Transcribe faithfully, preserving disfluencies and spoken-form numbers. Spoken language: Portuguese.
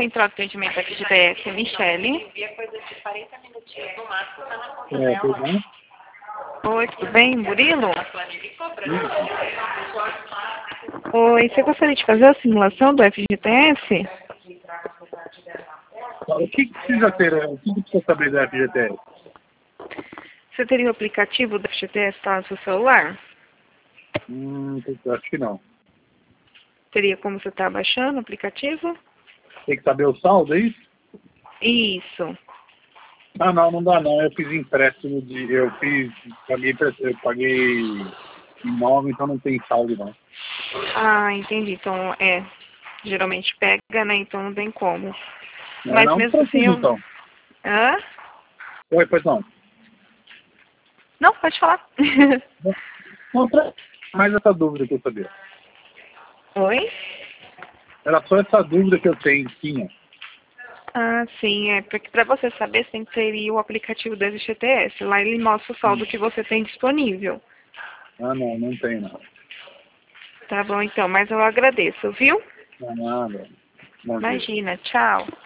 central de atendimento aqui de T S, Michele. É, tudo bem? Oi, tudo bem? Murilo? Oi, você gostaria de fazer a simulação do F G T S? O que que precisa ter, o que que precisa saber da F G T S? Você teria o aplicativo do F G T S lá no seu celular? Hum, acho que não. Teria como você estar baixando o aplicativo? Tem que saber o saldo, é isso? Isso. Ah, não, não dá não. Eu fiz empréstimo de... Eu fiz... Paguei, empre- eu paguei imóvel, então não tem saldo, não. Ah, entendi. Então, é. Geralmente pega, né? Então não tem como. Não, Mas não, mesmo assim eu... então. Hã? Oi, pois não. Não, pode falar. Não, pra- mais essa dúvida que eu sabia. Oi? Era só essa dúvida que eu tenho, tinha. Ah, sim, é porque para você saber, você tem que ter o aplicativo do F G T S. Lá ele mostra o saldo que você tem disponível. Ah, não, não tem não. Tá bom, então, mas eu agradeço, viu? Não, nada. Bom dia. Imagina, tchau.